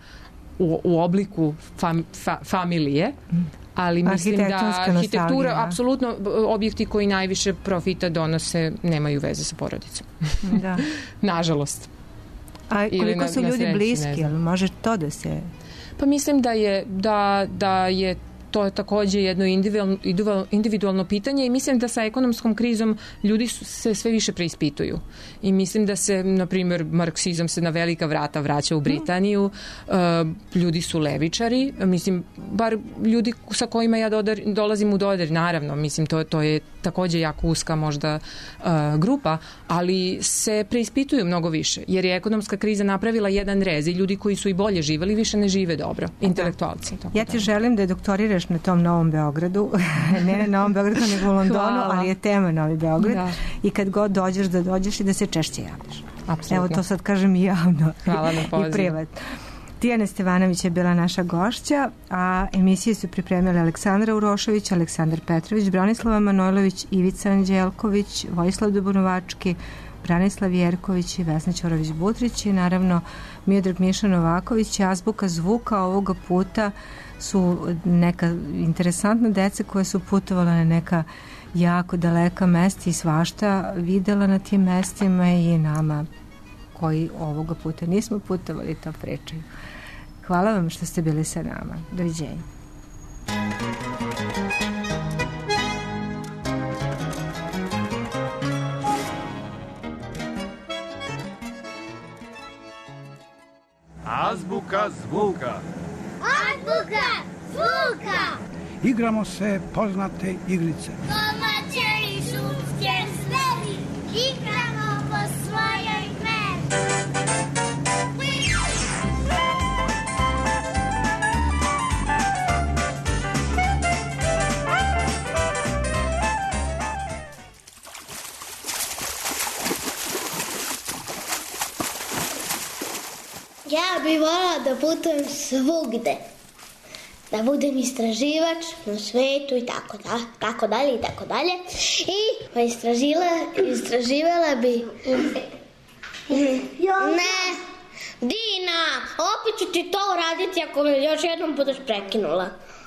u obliku familije, ali mislim da arhitektura, apsolutno objekti koji najviše profita donose nemaju veze sa porodicom. Da. Nažalost. A koliko su ljudi bliski, ali može to da se... Pa mislim da je to takođe jedno individualno pitanje i mislim da sa ekonomskom krizom ljudi se sve više preispituju. I mislim da se, na primjer, marksizam se na velika vrata vraća u Britaniju, ljudi su levičari, mislim, bar ljudi sa kojima ja dolazim u dodir, naravno, mislim, to je takođe jako uska možda grupa, ali se preispituju mnogo više, jer je ekonomska kriza napravila jedan rez i ljudi koji su i bolje živeli više ne žive dobro, intelektualci. Ja ti želim da doktoriraš na tom Novom Beogradu, ne na Novom Beogradu nego u Londonu, ali je tema Novi Beograd i kad god dođeš i da se češće javljaš. Apsolutno. Evo to sad kažem i javno. Hvala na pozivu. I privatno. Tijana Stevanović je bila naša gošća, a emisije su pripremili Aleksandra Urošević, Aleksandar Petrović, Branislava Manojlović, Ivica Anđelković, Vojislav Dubunovački, Branislav Jerković i Vesna Ćorović-Butrić i naravno Miodrag Miša Novaković. Azbuka zvuka ovoga puta su neka interesantna deca koja su putovala na neka jako daleka mesta i svašta videla na tim mestima i nama koji ovoga puta nismo putovali to pričaju. Hvala vam što ste bili sa nama. Doviđenja. Azbuka zvuka. Azbuka zvuka. Igramo se poznate igrice. Domaće i šumske zveri, igramo po svojoj meri. Ja bih voljela da putujem svugde. Da budem istraživač na svetu i tako dalje. I pa istraživala bi... Ne, Dina, opet ću ti to uraditi ako me još jednom budeš prekinula.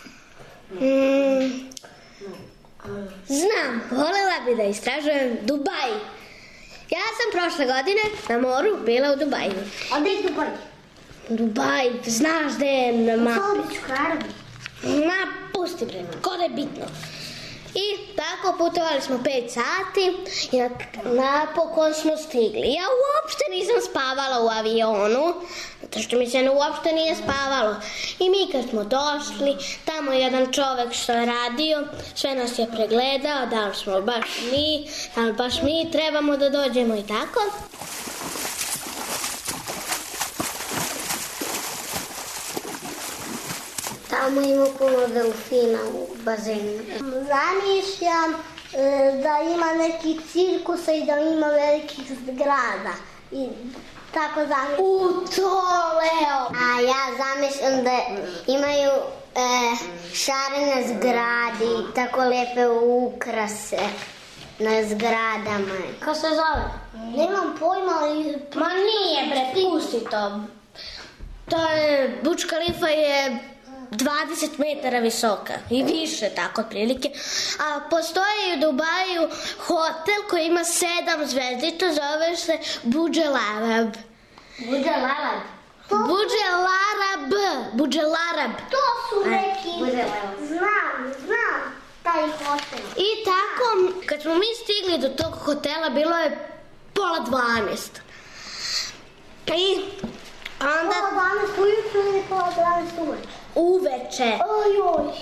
Znam, voljela bi da istražujem Dubaj. Ja sam prošle godine na moru bila u Dubaju. A gde je Dubaj? Dubaj, znaš gde je na mapi? U Saudijskoj Arabiji. Pusti bre, ko da je bitno. I tako putovali smo 5 sati i napokon smo stigli. Ja uopšte nisam spavala u avionu, zato što mi se uopšte nije spavalo. I mi kad smo došli, tamo je jedan čovek što je radio, sve nas je pregledao, da li baš mi trebamo da dođemo i tako. Tamo ima puno delfina u bazenu. Zamišljam da ima neki cirkusa i da ima velikih zgrada. I tako zamišljam. To, Leo! A ja zamišljam da imaju šarene zgrade i tako lepe ukrase na zgradama. Kako se zove? Nemam pojma, ali... Ma nije, bre, pusti to. Burj Khalifa je 20 metara visoka i više, tako otprilike. A postoji u Dubaju hotel koji ima 7 zvezdica, zove se Burj Al Arab. Burj Al Arab? Burj Al Arab. Burj Al Arab. To su neki... Znam, taj hotel. I tako, kad smo mi stigli do tog hotela, bilo je 11:30. I onda... 11:00 ujutru ili 11:30 uveče? Uveče. Ojoj.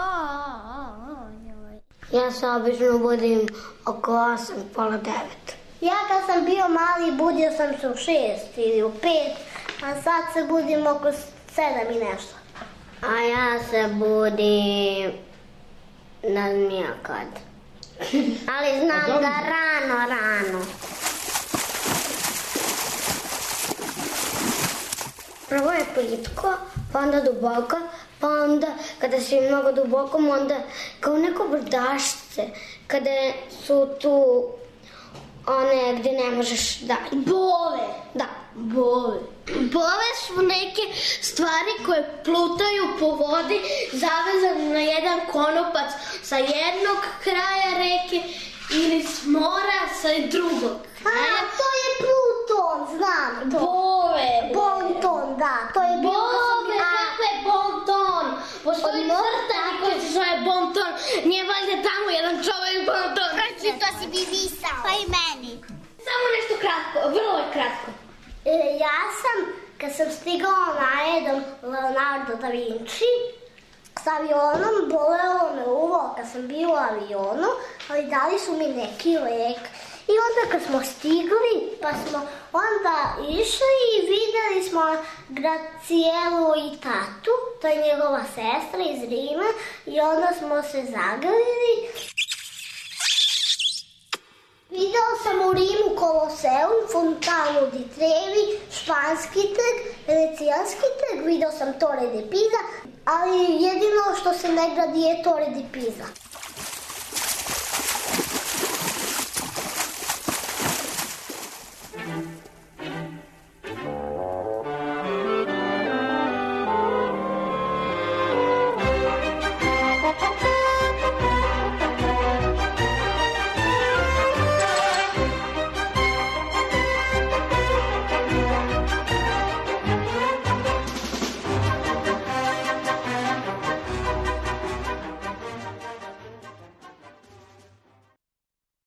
Ja se obično budim oko 8, pola 9. Ja kad sam bio mali budio sam se u 6 ili u 5, a sad se budim oko 7 i nešto. A ja se budim, ne znam ja kad. Ali znam da rano. Prvo je plitko, pa onda duboko, pa onda kada si mnogo duboko, onda kao neko brdašce, kada su tu one gdje ne možeš da... Bove! Da, bove. Bove su neke stvari koje plutaju po vodi, zavezane na jedan konopac sa jednog kraja reke ili s mora sa drugog kraja. To je Pluton, znam to. Bove. Bonton, da, to je bilo... Bove, kakve bonton? Postoji crtani koji se zove bonton. Nije valjda tamo jedan čovjek bonton. Proći, to si bi visao. Pa i meni. Samo nešto kratko, vrlo je kratko. Ja sam, kad sam stigala na aerodrom Leonardo da Vinci, s avionom bolelo me uvo kad sam bila u avionu, ali dali su mi neki lek. I onda kad smo stigli, pa smo onda išli i videli smo Gracielu i tatu, to je njegova sestra iz Rima, i onda smo se zagrlili. Videla sam u Rimu Koloseum, Fontanu di Trevi, Španski trg, Venecijanski trg, videla sam Torre de Pisa, ali jedino što se ne gradi je Torre de Pisa.